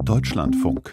Deutschlandfunk.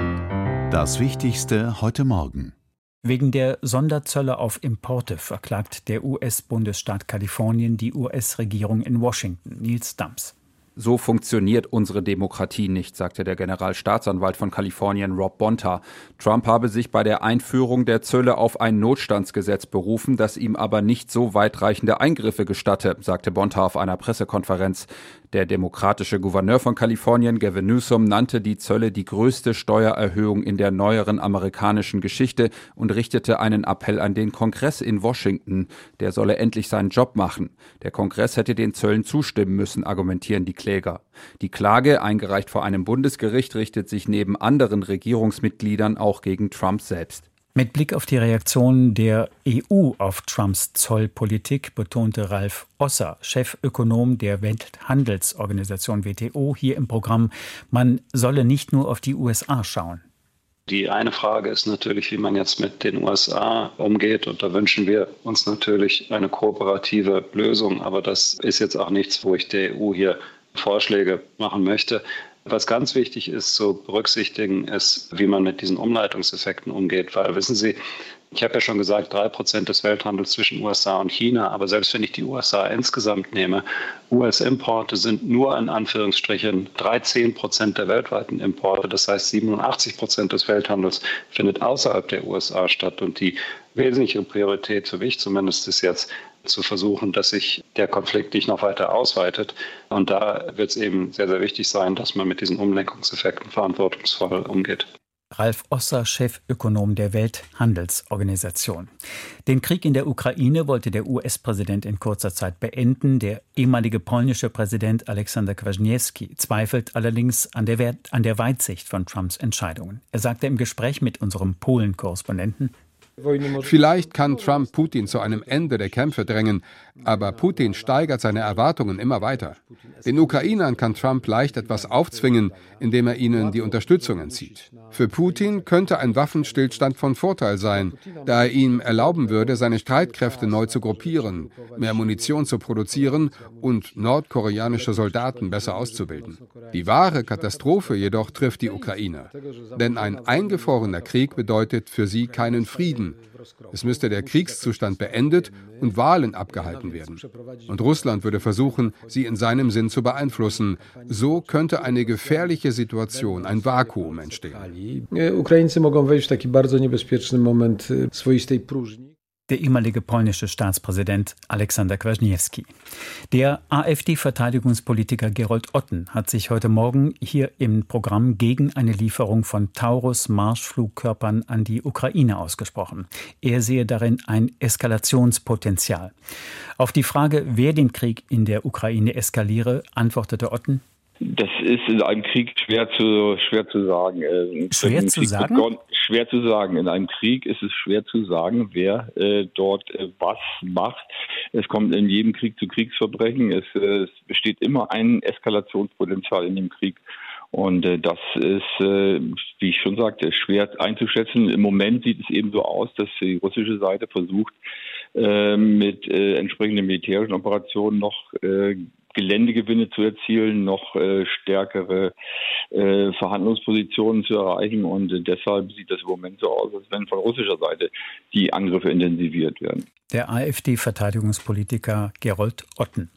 Das Wichtigste heute Morgen. Wegen der Sonderzölle auf Importe verklagt der US-Bundesstaat Kalifornien die US-Regierung in Washington. Nils Dams. So funktioniert unsere Demokratie nicht, sagte der Generalstaatsanwalt von Kalifornien Rob Bonta. Trump habe sich bei der Einführung der Zölle auf ein Notstandsgesetz berufen, das ihm aber nicht so weitreichende Eingriffe gestatte, sagte Bonta auf einer Pressekonferenz. Der demokratische Gouverneur von Kalifornien, Gavin Newsom, nannte die Zölle die größte Steuererhöhung in der neueren amerikanischen Geschichte und richtete einen Appell an den Kongress in Washington. Der solle endlich seinen Job machen. Der Kongress hätte den Zöllen zustimmen müssen, argumentieren die Kläger. Die Klage, eingereicht vor einem Bundesgericht, richtet sich neben anderen Regierungsmitgliedern auch gegen Trump selbst. Mit Blick auf die Reaktion der EU auf Trumps Zollpolitik betonte Ralf Osser, Chefökonom der Welthandelsorganisation WTO, hier im Programm, man solle nicht nur auf die USA schauen. Die eine Frage ist natürlich, wie man jetzt mit den USA umgeht. Und da wünschen wir uns natürlich eine kooperative Lösung. Aber das ist jetzt auch nichts, wo ich der EU hier Vorschläge machen möchte. Was ganz wichtig ist zu berücksichtigen, ist, wie man mit diesen Umleitungseffekten umgeht. Weil, wissen Sie, ich habe ja schon gesagt, 3% des Welthandels zwischen USA und China. Aber selbst wenn ich die USA insgesamt nehme, US-Importe sind nur in Anführungsstrichen 13% der weltweiten Importe. Das heißt, 87% des Welthandels findet außerhalb der USA statt. Und die wesentliche Priorität für mich zumindest ist jetzt, zu versuchen, dass sich der Konflikt nicht noch weiter ausweitet. Und da wird es eben sehr, sehr wichtig sein, dass man mit diesen Umlenkungseffekten verantwortungsvoll umgeht. Ralf Osser, Chefökonom der Welthandelsorganisation. Den Krieg in der Ukraine wollte der US-Präsident in kurzer Zeit beenden. Der ehemalige polnische Präsident Aleksander Kwaśniewski zweifelt allerdings an der Weitsicht von Trumps Entscheidungen. Er sagte im Gespräch mit unserem Polen-Korrespondenten: Vielleicht kann Trump Putin zu einem Ende der Kämpfe drängen, aber Putin steigert seine Erwartungen immer weiter. Den Ukrainern kann Trump leicht etwas aufzwingen, indem er ihnen die Unterstützung entzieht. Für Putin könnte ein Waffenstillstand von Vorteil sein, da er ihm erlauben würde, seine Streitkräfte neu zu gruppieren, mehr Munition zu produzieren und nordkoreanische Soldaten besser auszubilden. Die wahre Katastrophe jedoch trifft die Ukrainer. Denn ein eingefrorener Krieg bedeutet für sie keinen Frieden. Es müsste der Kriegszustand beendet und Wahlen abgehalten werden. Und Russland würde versuchen, sie in seinem Sinn zu beeinflussen. So könnte eine gefährliche Situation, ein Vakuum entstehen. Ukraińcy mogą wejść w taki bardzo niebezpieczny moment swoistej próżni. Der ehemalige polnische Staatspräsident Aleksander Kwaśniewski. Der AfD-Verteidigungspolitiker Gerold Otten hat sich heute Morgen hier im Programm gegen eine Lieferung von Taurus-Marschflugkörpern an die Ukraine ausgesprochen. Er sehe darin ein Eskalationspotenzial. Auf die Frage, wer den Krieg in der Ukraine eskaliere, antwortete Otten: Das ist in einem Krieg schwer zu sagen. Schwer zu sagen? Schwer zu sagen. In einem Krieg ist es schwer zu sagen, wer dort was macht. Es kommt in jedem Krieg zu Kriegsverbrechen. Es besteht immer ein Eskalationspotenzial in dem Krieg. Und das ist, wie ich schon sagte, schwer einzuschätzen. Im Moment sieht es eben so aus, dass die russische Seite versucht, mit entsprechenden militärischen Operationen noch Geländegewinne zu erzielen, noch stärkere Verhandlungspositionen zu erreichen. Und deshalb sieht das im Moment so aus, als wenn von russischer Seite die Angriffe intensiviert werden. Der AfD-Verteidigungspolitiker Gerold Otten.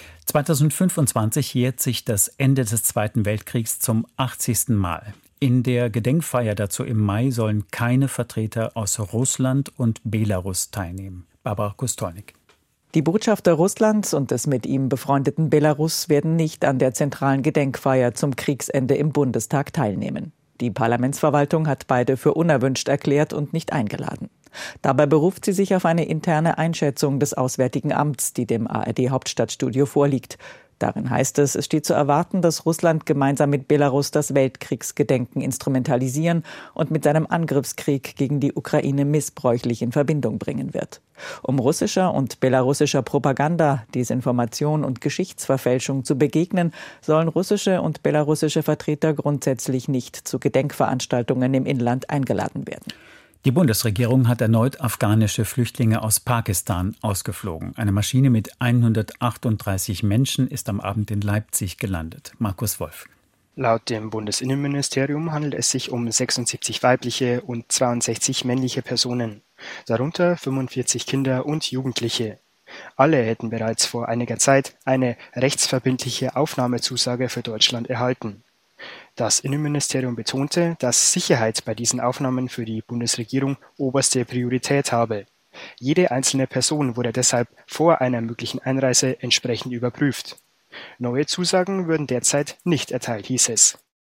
2025 jährt sich das Ende des Zweiten Weltkriegs zum 80. Mal. In der Gedenkfeier dazu im Mai sollen keine Vertreter aus Russland und Belarus teilnehmen. Barbara Kustolnik. Die Botschafter Russlands und des mit ihm befreundeten Belarus werden nicht an der zentralen Gedenkfeier zum Kriegsende im Bundestag teilnehmen. Die Parlamentsverwaltung hat beide für unerwünscht erklärt und nicht eingeladen. Dabei beruft sie sich auf eine interne Einschätzung des Auswärtigen Amts, die dem ARD-Hauptstadtstudio vorliegt. Darin heißt es, es steht zu erwarten, dass Russland gemeinsam mit Belarus das Weltkriegsgedenken instrumentalisieren und mit seinem Angriffskrieg gegen die Ukraine missbräuchlich in Verbindung bringen wird. Um russischer und belarussischer Propaganda, Desinformation und Geschichtsverfälschung zu begegnen, sollen russische und belarussische Vertreter grundsätzlich nicht zu Gedenkveranstaltungen im Inland eingeladen werden. Die Bundesregierung hat erneut afghanische Flüchtlinge aus Pakistan ausgeflogen. Eine Maschine mit 138 Menschen ist am Abend in Leipzig gelandet. Markus Wolf. Laut dem Bundesinnenministerium handelt es sich um 76 weibliche und 62 männliche Personen, darunter 45 Kinder und Jugendliche. Alle hätten bereits vor einiger Zeit eine rechtsverbindliche Aufnahmezusage für Deutschland erhalten. Das Innenministerium betonte, dass Sicherheit bei diesen Aufnahmen für die Bundesregierung oberste Priorität habe. Jede einzelne Person wurde deshalb vor einer möglichen Einreise entsprechend überprüft. Neue Zusagen würden derzeit nicht erteilt, hieß es.